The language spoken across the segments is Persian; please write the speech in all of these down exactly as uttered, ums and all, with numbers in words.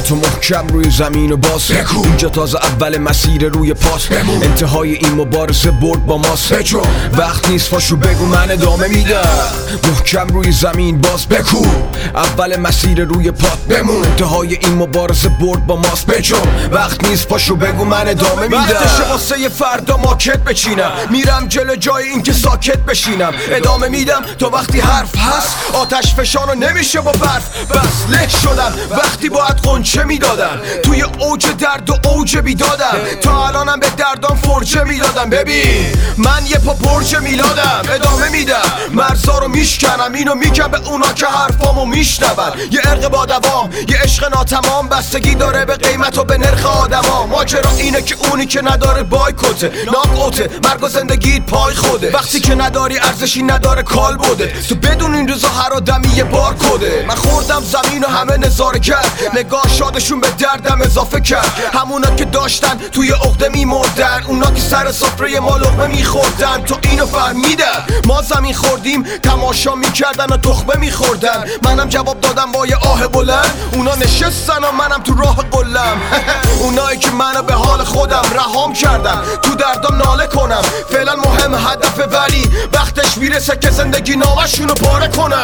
تو محکم روی زمین و باز بکو. اینجا تازه اول مسیر روی پاس بمون. انتهای این مبارزه برد با ماست. بجو وقت نیست پاشو بگو من ادامه میدم. محکم روی زمین باز بکو. اول مسیر روی پات بمون. انتهای این مبارزه برد با ماست. بجو وقت نیست پاشو بگو من ادامه میدم. وقتشه واسه یه فردا ماکت بچینم. میرم جلو جای این که ساکت بشینم. ادامه میدم تا وقتی حرف هست. آتش فشانو نمیشه با برف. بس له شدم وقتی باید قنچه میدادم. توی اوج درد و اوج بیدادم. تا الانم به دردان فرجه میدادم. ببین من یه پا برج میلادم. ادامه میدم مرزا رو میشکنم. اینو میگم به اونا که حرفامو میشنون. یه عرق با دوام یه عشق ناتمام. بستگی داره به قیمت و به نرخ آدما. ماجرا اینه که اونی که نداره بایکوته ناک اوته. مرگ و زندگیت پای خوده. وقتی که نداری ارزشی نداره کال بوده. تو بدون این روزا هر آدمی یه بار کده. من خوردم زمین و همه نظاره کرد. نگاه شادشون به دردم اضافه کرد. همونا که داشتن توی عقده میمردن. اونا که سر سفره ما لقمه میخوردن. تو اینو فهمیدن ما زمین خوردیم تماشا میکردن و تخمه میخوردن. منم جواب دادم با یه آه بلند. اونا نشستن و منم تو راه قلم. اونایی که منو به حال خودم رهام کردن. تو دردم ناله کنم فعلا مهم هدفه. ولی وقتش میرسه که زندگی نامشونو پاره کنم.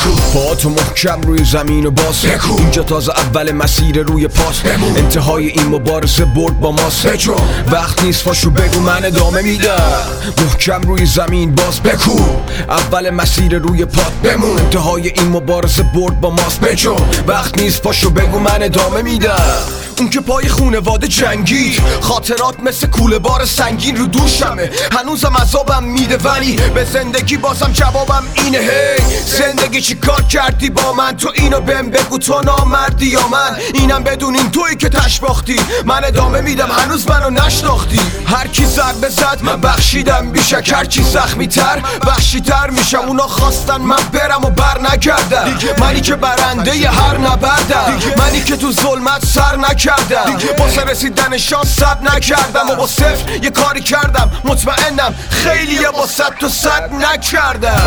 با تو محکم روی زمین و باز بکو. اینجا تازه اول مسیر روی پاس بمون. انتهای این مبارزه برد با ماست. بجو وقت نیست پاشو بگو من ادامه میدم. محکم روی زمین باز بکو. اول مسیر روی پات بمون. انتهای این مبارزه برد با ماست. بجو وقت نیست پاشو بگو من ادامه میدم. اون که پای خونواده جنگید. خاطرات مثل کوله بار سنگین رو دوشمه. هنوزم عذابم میده ولی به زندگی بازم جوابم اینه. هی زندگی چی کار کردی با من؟ تو اینو بهم بگو تو نامردی یا من؟ اینم بدون این تویی که تش باختی. من ادامه میدم هنوز منو نشناختی. هر کی ضربه زد من بخشیدم بیشک. هر کی زخمی تر بخشی تر میشم. اونا خواستن من برم و بر نگردم. منی که برنده ی هر نبردم. منی که تو ظلمت سر نکردم. واسه رسیدن شانس صد نکردم. و با صفر یه کاری کردم. مطمئنم خیلی یه با صد تو صد نکردم.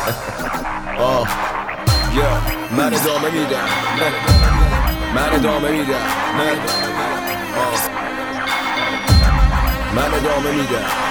آه من ادامه میدم. من ادامه میدم. من ادامه میدم.